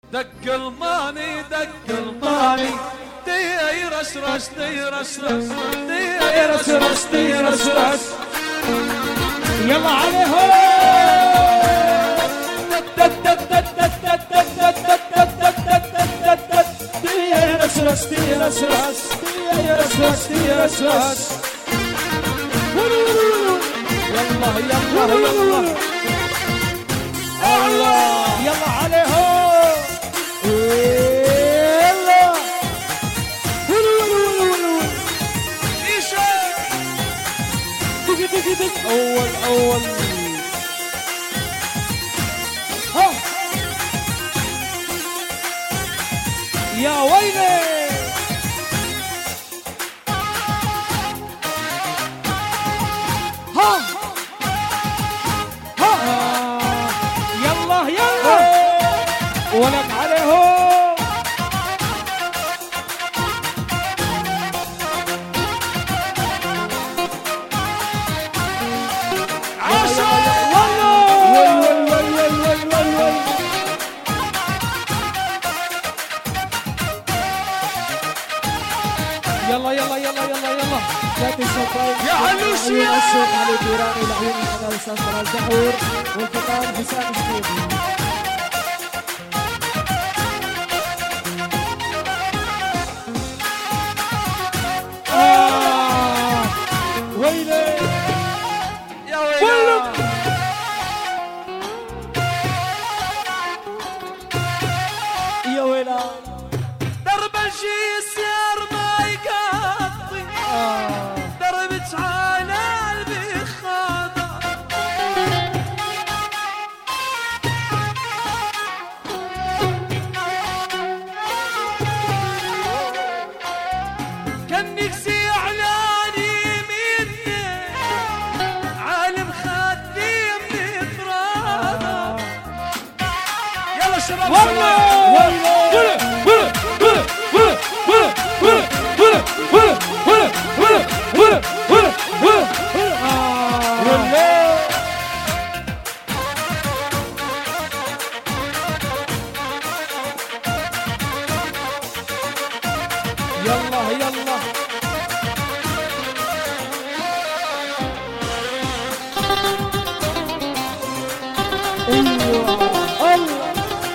دق الماني دق الماني دي رشرش دي رشرش دي رشرش دي رشرش يلا عليهم دي رشرش دي رشرش دي رشرش دي رشرش يلا يلا يلا الله يلا عليهم يلا ايشا دق دق دق اول ها يا ويلي ها يلا يلا ولك عليهم يلا يلا يلا يلا يلا ذات الشباب يا علوشيا الشيخ علي الدوراني العيون القناه الاستاذ فراس دحور والفطان حسام الشيخ ويلي يا ويلي يا ويلي درب الجسر ما يقضي درب تعالى البخاضة كنك زعلاني مني عالم خديم بإطرادة يلا شباب يلا يلا ايوه الله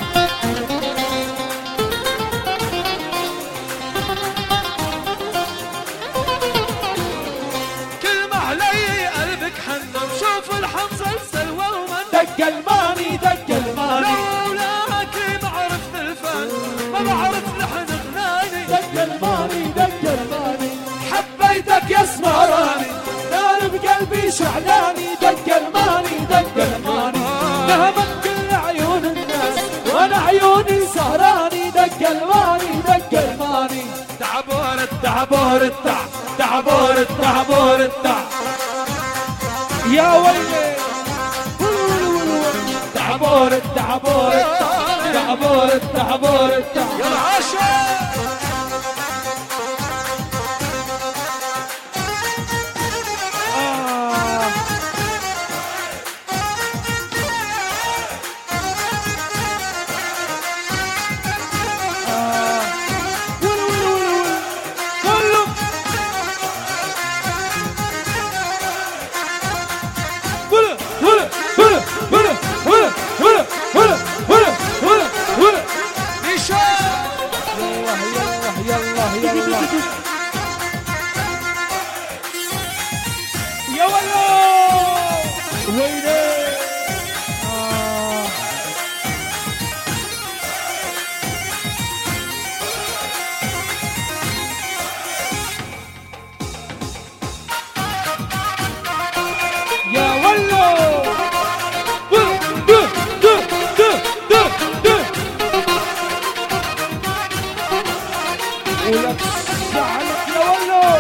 كل ما علي قلبك حنم شوف الحمزة السلوى ومن دق الماني دق الماني لولاك ما عرفت الفن ما بعرف لحن غناني دق الماني دق الماني حبيتك يا اسمراني نار بقلبي شعلاني دق الماني دق الماني نهمت كل عيون الناس وانا عيوني سهراني دق الماني دق الماني تعبور التعبور التع تعبور التعبور التع يا ويلي تعبور التعبور التع تعبور التعبور التع يا العاشق يا ويلي ويلي يا ولو ولك زعلك يا ولو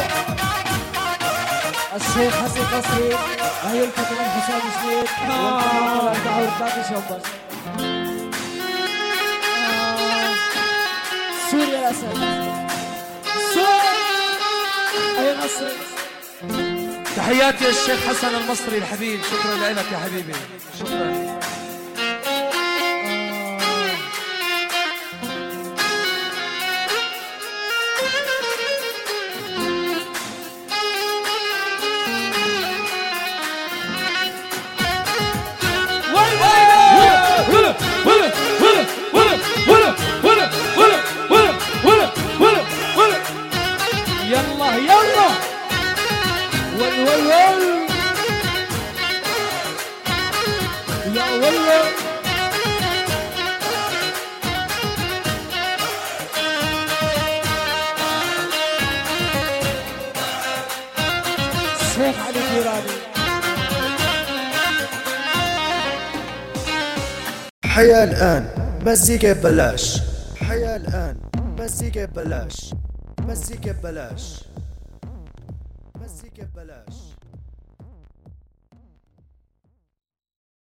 الشيخ حسن قصري وهي الفترة حسام سنيد والفنان دعور باقي شوبر سوريا يا سيدي سوريا أي مصري تحياتي الشيخ حسن المصري الحبيب شكرا لك يا حبيبي شكرا حيا الآن مزيكا ببلاش. حيا الآن مزيكا ببلاش. مزيكا ببلاش. مزيكا ببلاش.